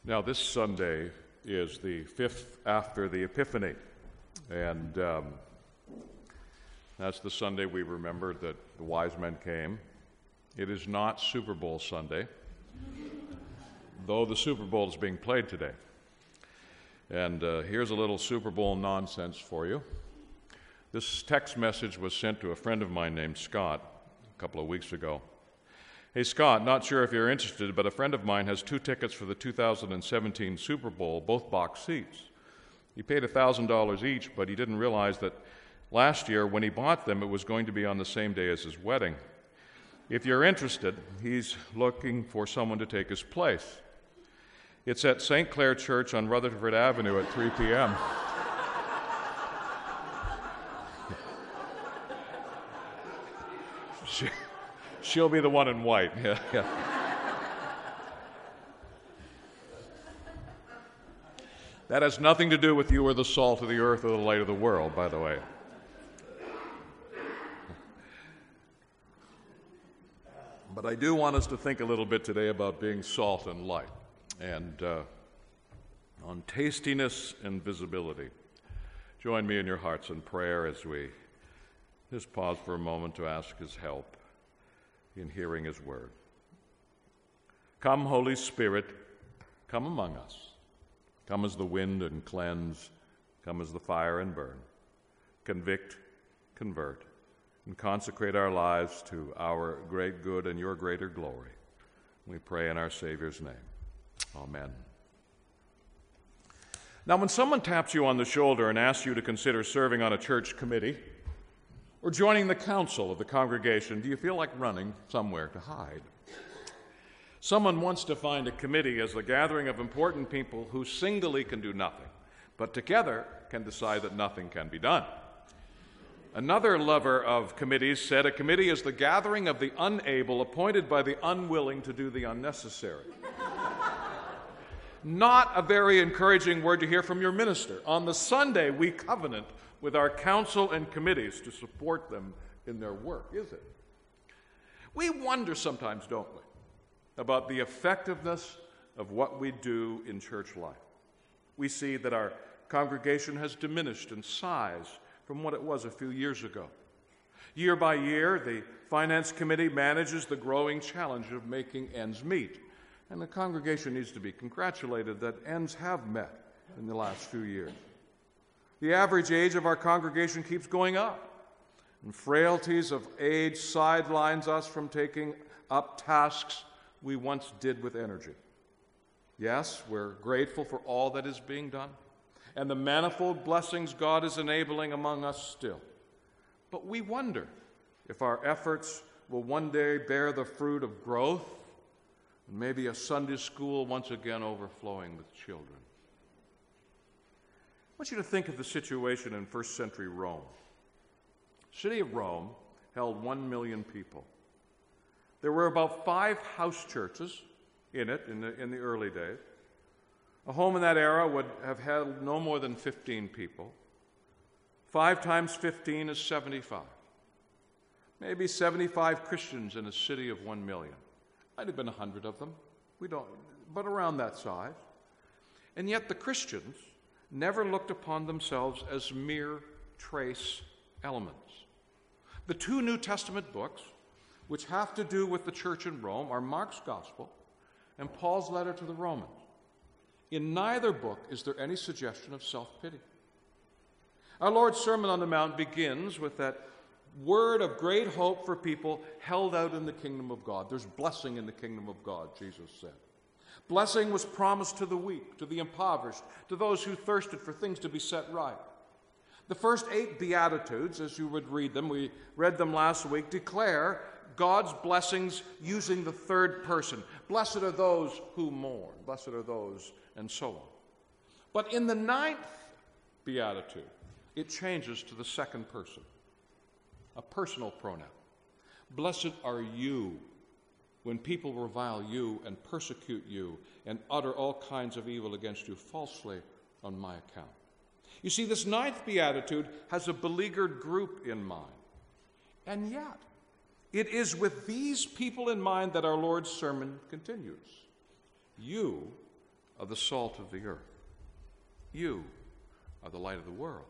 Now, this Sunday is the 5th after the Epiphany, and that's the Sunday we remembered that the wise men came. It is not Super Bowl Sunday, though the Super Bowl is being played today. And here's a little Super Bowl nonsense for you. This text message was sent to a friend of mine named Scott a couple of weeks ago. Hey, Scott, not sure if you're interested, but a friend of mine has 2 tickets for the 2017 Super Bowl, both box seats. He paid $1,000 each, but he didn't realize that last year when he bought them, it was going to be on the same day as his wedding. If you're interested, he's looking for someone to take his place. It's at St. Clair Church on Rutherford Avenue at 3 p.m. She'll be the one in white. Yeah. That has nothing to do with you or the salt of the earth or the light of the world, by the way. But I do want us to think a little bit today about being salt and light, and on tastiness and visibility. Join me in your hearts in prayer as we just pause for a moment to ask His help in hearing His word. Come, Holy Spirit, come among us. Come as the wind and cleanse. Come as the fire and burn. Convict, convert, and consecrate our lives to our great good and your greater glory. We pray in our Savior's name. Amen. Now, when someone taps you on the shoulder and asks you to consider serving on a church committee or joining the council of the congregation, do you feel like running somewhere to hide? Someone once defined a committee as the gathering of important people who singly can do nothing, but together can decide that nothing can be done. Another lover of committees said a committee is the gathering of the unable appointed by the unwilling to do the unnecessary. Not a very encouraging word to hear from your minister. On the Sunday, we covenant with our council and committees to support them in their work, is it? We wonder sometimes, don't we, about the effectiveness of what we do in church life. We see that our congregation has diminished in size from what it was a few years ago. Year by year, the Finance Committee manages the growing challenge of making ends meet, and the congregation needs to be congratulated that ends have met in the last few years. The average age of our congregation keeps going up, and frailties of age sidelines us from taking up tasks we once did with energy. Yes, we're grateful for all that is being done and the manifold blessings God is enabling among us still. But we wonder if our efforts will one day bear the fruit of growth and maybe a Sunday school once again overflowing with children. I want you to think of the situation in first century Rome. The city of Rome held 1 million people. There were about 5 house churches in it in the early days. A home in that era would have held no more than 15 people. 5 times 15 is 75. Maybe 75 Christians in a city of 1 million. Might have been 100 of them. We don't, but around that size. And yet the Christians never looked upon themselves as mere trace elements. The 2 New Testament books, which have to do with the church in Rome, are Mark's Gospel and Paul's letter to the Romans. In neither book is there any suggestion of self-pity. Our Lord's Sermon on the Mount begins with that word of great hope for people held out in the kingdom of God. There's blessing in the kingdom of God, Jesus said. Blessing was promised to the weak, to the impoverished, to those who thirsted for things to be set right. The first 8 Beatitudes, as you would read them, we read them last week, declare God's blessings using the third person. Blessed are those who mourn. Blessed are those, and so on. But in the 9th Beatitude, it changes to the second person, a personal pronoun. Blessed are you when people revile you and persecute you and utter all kinds of evil against you falsely on my account. You see, this 9th Beatitude has a beleaguered group in mind. And yet, it is with these people in mind that our Lord's sermon continues. You are the salt of the earth. You are the light of the world.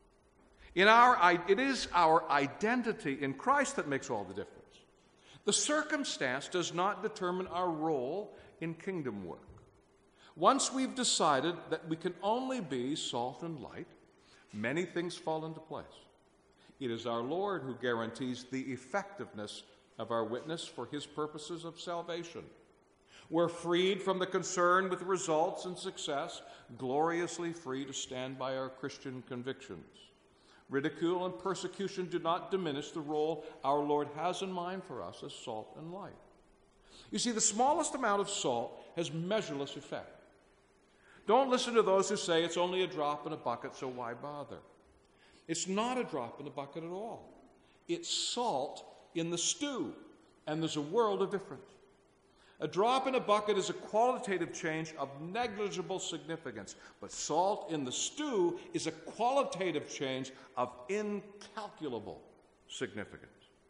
It is our identity in Christ that makes all the difference. The circumstance does not determine our role in kingdom work. Once we've decided that we can only be salt and light, many things fall into place. It is our Lord who guarantees the effectiveness of our witness for his purposes of salvation. We're freed from the concern with results and success, gloriously free to stand by our Christian convictions. Ridicule and persecution do not diminish the role our Lord has in mind for us as salt and light. You see, the smallest amount of salt has measureless effect. Don't listen to those who say it's only a drop in a bucket, so why bother? It's not a drop in the bucket at all. It's salt in the stew, and there's a world of difference. A drop in a bucket is a qualitative change of negligible significance, but salt in the stew is a qualitative change of incalculable significance.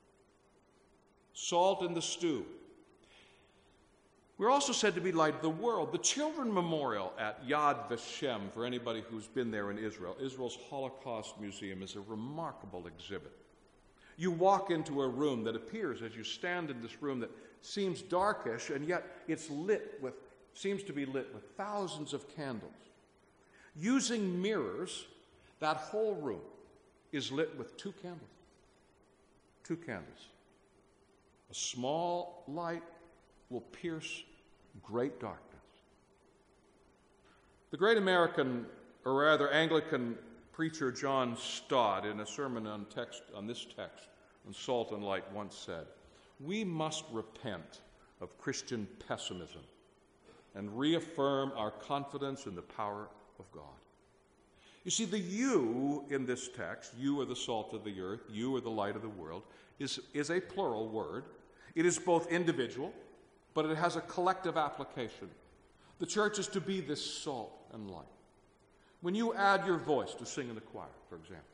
Salt in the stew. We're also said to be light of the world. The Children Memorial at Yad Vashem, for anybody who's been there in Israel, Israel's Holocaust Museum, is a remarkable exhibit. You walk into a room that appears, as you stand in this room, that seems darkish, and yet it's seems to be lit with thousands of candles. Using mirrors, that whole room is lit with two candles. Two candles. A small light will pierce great darkness. The great American, or rather Anglican preacher John Stott, in a sermon on this text on salt and light, once said, "We must repent of Christian pessimism and reaffirm our confidence in the power of God." You see, the you in this text, you are the salt of the earth, you are the light of the world, is a plural word. It is both individual, but it has a collective application. The church is to be this salt and light. When you add your voice to sing in the choir, for example,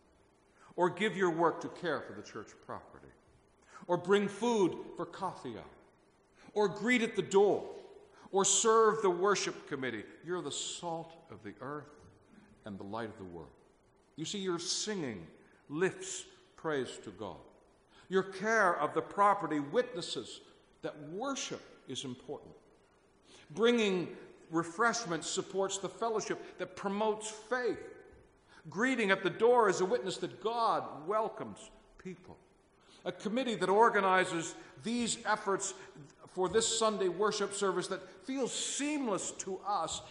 or give your work to care for the church property, or bring food for coffee hour, or greet at the door, or serve the worship committee, you're the salt of the earth and the light of the world. You see, your singing lifts praise to God. Your care of the property witnesses that worship is important. Bringing refreshment supports the fellowship that promotes faith. Greeting at the door is a witness that God welcomes people. A committee that organizes these efforts for this Sunday worship service that feels seamless to us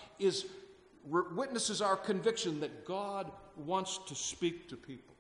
witnesses our conviction that God wants to speak to people.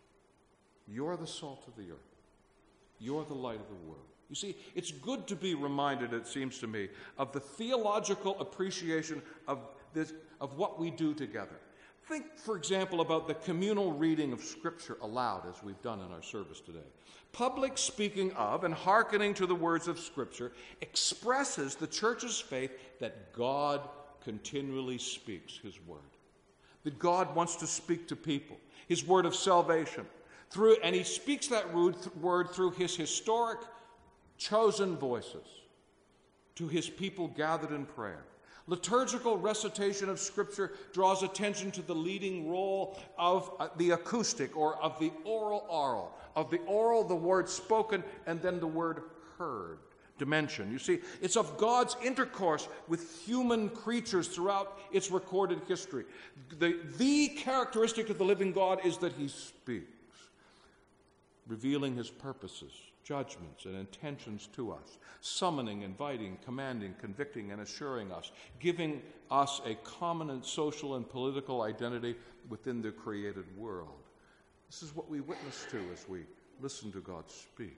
You're the salt of the earth. You're the light of the world. You see, it's good to be reminded, it seems to me, of the theological appreciation of what we do together. Think, for example, about the communal reading of Scripture aloud, as we've done in our service today. Public speaking of and hearkening to the words of Scripture expresses the church's faith that God continually speaks His word. That God wants to speak to people, His word of salvation. And He speaks that word through His historic, chosen voices to His people gathered in prayer. Liturgical recitation of Scripture draws attention to the leading role of the acoustic, or of the oral, the word spoken, and then the word heard dimension. You see, it's of God's intercourse with human creatures throughout its recorded history. The characteristic of the living God is that He speaks, revealing His purposes, judgments, and intentions to us, summoning, inviting, commanding, convicting, and assuring us, giving us a common social and political identity within the created world. This is what we witness to as we listen to God speak.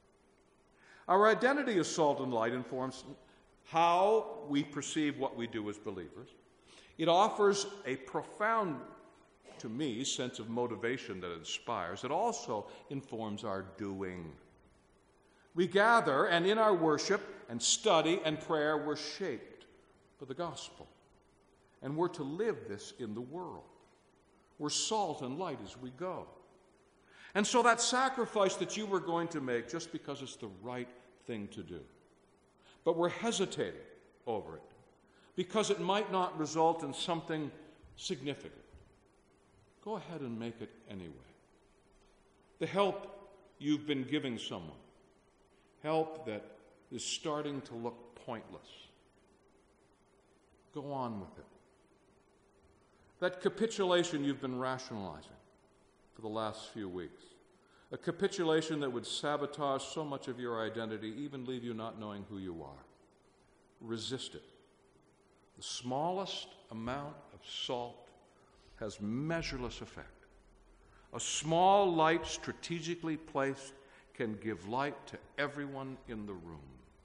Our identity as salt and light informs how we perceive what we do as believers. It offers a profound, to me, sense of motivation that inspires. It also informs our doing. We gather, and in our worship and study and prayer, we're shaped for the gospel. And we're to live this in the world. We're salt and light as we go. And so that sacrifice that you were going to make just because it's the right thing to do, but we're hesitating over it, because it might not result in something significant. Go ahead and make it anyway. The help you've been giving someone, help that is starting to look pointless, go on with it. That capitulation you've been rationalizing for the last few weeks, a capitulation that would sabotage so much of your identity, even leave you not knowing who you are. Resist it. The smallest amount of salt has measureless effect. A small light strategically placed can give light to everyone in the room.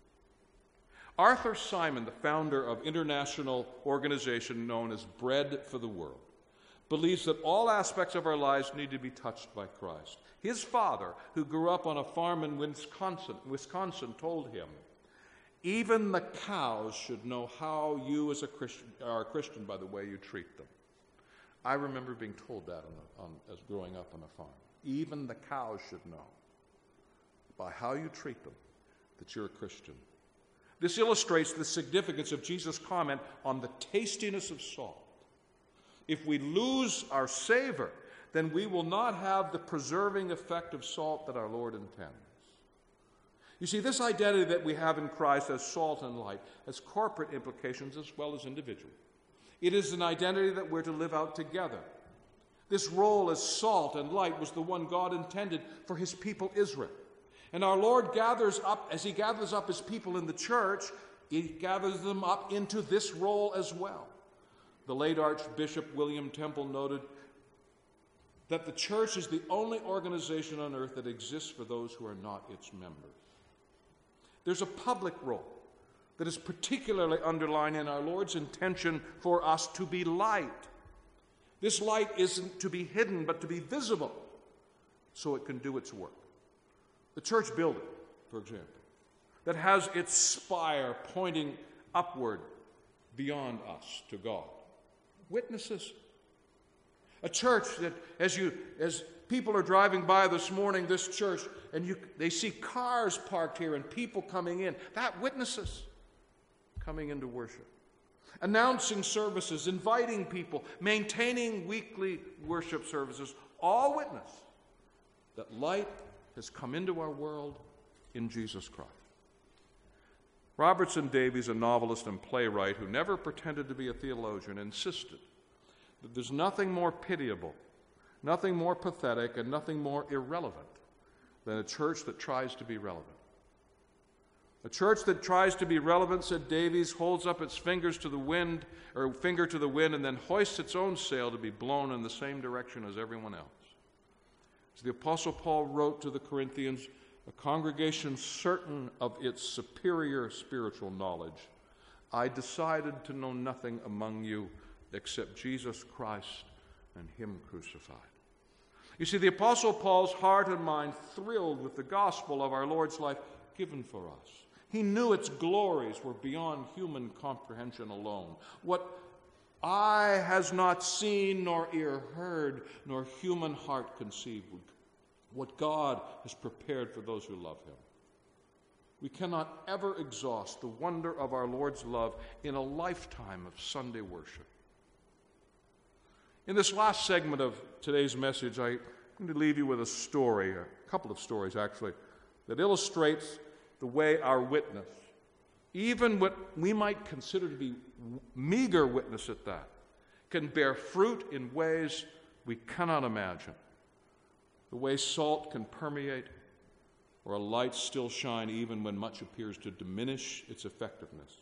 Arthur Simon, the founder of international organization known as Bread for the World, believes that all aspects of our lives need to be touched by Christ. His father, who grew up on a farm in Wisconsin, told him, even the cows should know how you as are a Christian by the way you treat them. I remember being told that as growing up on a farm. Even the cows should know by how you treat them that you're a Christian. This illustrates the significance of Jesus' comment on the tastiness of salt. If we lose our savor, then we will not have the preserving effect of salt that our Lord intends. You see, this identity that we have in Christ as salt and light has corporate implications as well as individual. It is an identity that we're to live out together. This role as salt and light was the one God intended for his people Israel. And our Lord gathers up, as he gathers up his people in the church, he gathers them up into this role as well. The late Archbishop William Temple noted that the church is the only organization on earth that exists for those who are not its members. There's a public role that is particularly underlined in our Lord's intention for us to be light. This light isn't to be hidden, but to be visible so it can do its work. The church building, for example, that has its spire pointing upward beyond us to God. Witnesses. A church that, as people are driving by this morning, this church, and they see cars parked here and people coming in, that witnesses coming into worship. Announcing services, inviting people, maintaining weekly worship services, all witness that light has come into our world in Jesus Christ. Robertson Davies, a novelist and playwright who never pretended to be a theologian, insisted that there's nothing more pitiable, nothing more pathetic, and nothing more irrelevant than a church that tries to be relevant. A church that tries to be relevant, said Davies, holds up its finger to the wind, and then hoists its own sail to be blown in the same direction as everyone else. As the Apostle Paul wrote to the Corinthians, a congregation certain of its superior spiritual knowledge, I decided to know nothing among you except Jesus Christ and him crucified. You see, the Apostle Paul's heart and mind thrilled with the gospel of our Lord's life given for us. He knew its glories were beyond human comprehension alone. What eye has not seen, nor ear heard, nor human heart conceived, what God has prepared for those who love him. We cannot ever exhaust the wonder of our Lord's love in a lifetime of Sunday worship. In this last segment of today's message, I'm going to leave you with a story, a couple of stories actually, that illustrates the way our witness, even what we might consider to be meager witness at that, can bear fruit in ways we cannot imagine. The way salt can permeate, or a light still shine even when much appears to diminish its effectiveness.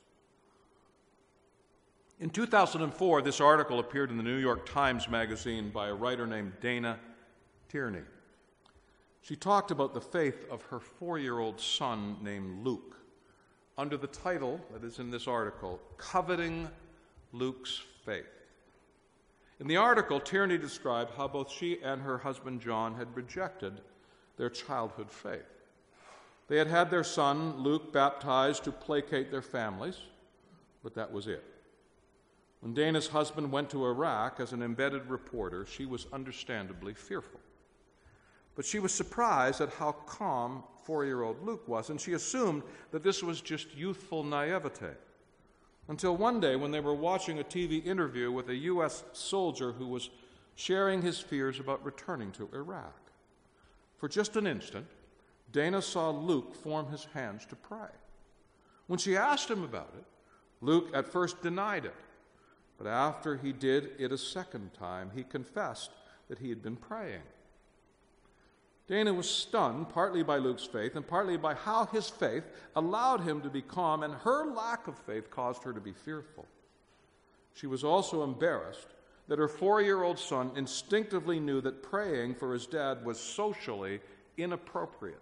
In 2004, this article appeared in the New York Times Magazine by a writer named Dana Tierney. She talked about the faith of her 4-year-old son named Luke, under the title that is in this article, Coveting Luke's Faith. In the article, Tierney described how both she and her husband John had rejected their childhood faith. They had had their son, Luke, baptized to placate their families, but that was it. When Dana's husband went to Iraq as an embedded reporter, she was understandably fearful. But she was surprised at how calm 4-year-old Luke was, and she assumed that this was just youthful naivete. Until one day when they were watching a TV interview with a U.S. soldier who was sharing his fears about returning to Iraq. For just an instant, Dana saw Luke form his hands to pray. When she asked him about it, Luke at first denied it, but after he did it a second time, he confessed that he had been praying. Dana was stunned, partly by Luke's faith and partly by how his faith allowed him to be calm, and her lack of faith caused her to be fearful. She was also embarrassed that her 4-year-old son instinctively knew that praying for his dad was socially inappropriate.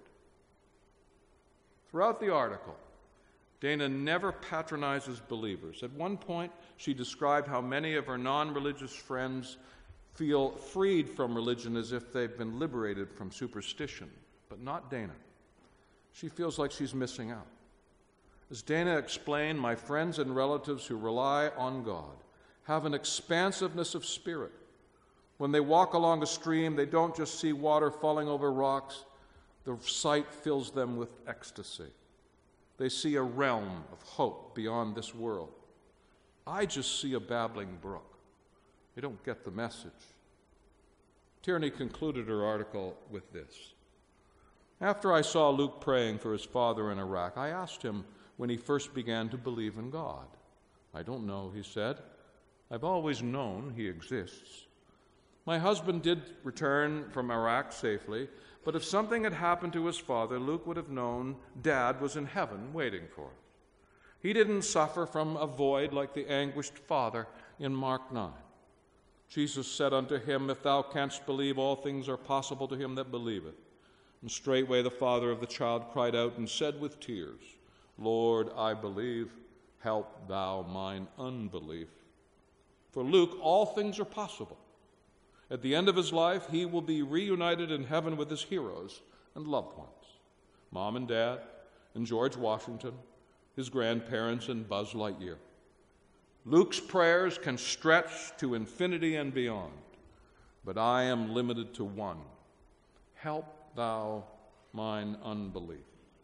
Throughout the article, Dana never patronizes believers. At one point, she described how many of her non-religious friends feel freed from religion as if they've been liberated from superstition, but not Dana. She feels like she's missing out. As Dana explained, my friends and relatives who rely on God have an expansiveness of spirit. When they walk along a stream, they don't just see water falling over rocks. The sight fills them with ecstasy. They see a realm of hope beyond this world. I just see a babbling brook. They don't get the message. Tierney concluded her article with this. After I saw Luke praying for his father in Iraq, I asked him when he first began to believe in God. I don't know, he said. I've always known he exists. My husband did return from Iraq safely, but if something had happened to his father, Luke would have known Dad was in heaven waiting for it. He didn't suffer from a void like the anguished father in Mark 9. Jesus said unto him, If thou canst believe, all things are possible to him that believeth. And straightway the father of the child cried out and said with tears, Lord, I believe, help thou mine unbelief. For Luke, all things are possible. At the end of his life, he will be reunited in heaven with his heroes and loved ones, Mom and Dad, and George Washington, his grandparents, and Buzz Lightyear. Luke's prayers can stretch to infinity and beyond, but I am limited to one. Help thou mine unbelief.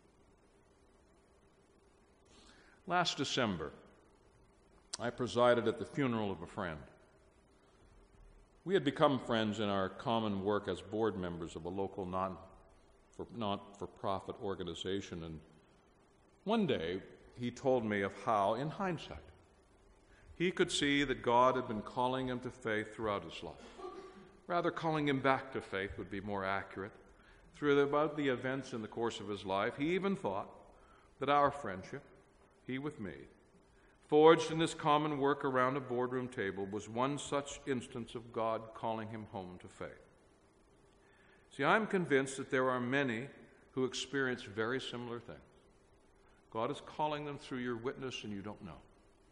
Last December, I presided at the funeral of a friend. We had become friends in our common work as board members of a local not-for-profit organization, and one day he told me of how, in hindsight, he could see that God had been calling him to faith throughout his life. Rather, calling him back to faith would be more accurate. Throughout the events in the course of his life, he even thought that our friendship, he with me, forged in this common work around a boardroom table, was one such instance of God calling him home to faith. See, I'm convinced that there are many who experience very similar things. God is calling them through your witness, and you don't know.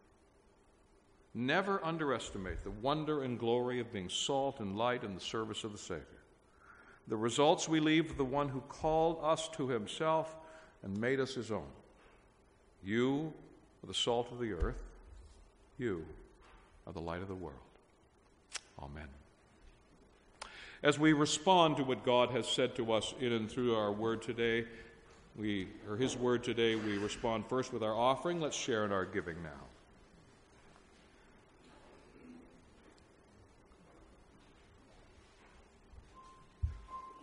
Never underestimate the wonder and glory of being salt and light in the service of the Savior. The results we leave to the one who called us to himself and made us his own. You are the salt of the earth. You are the light of the world. Amen. As we respond to what God has said to us in and through our word today, his word today, we respond first with our offering. Let's share in our giving now.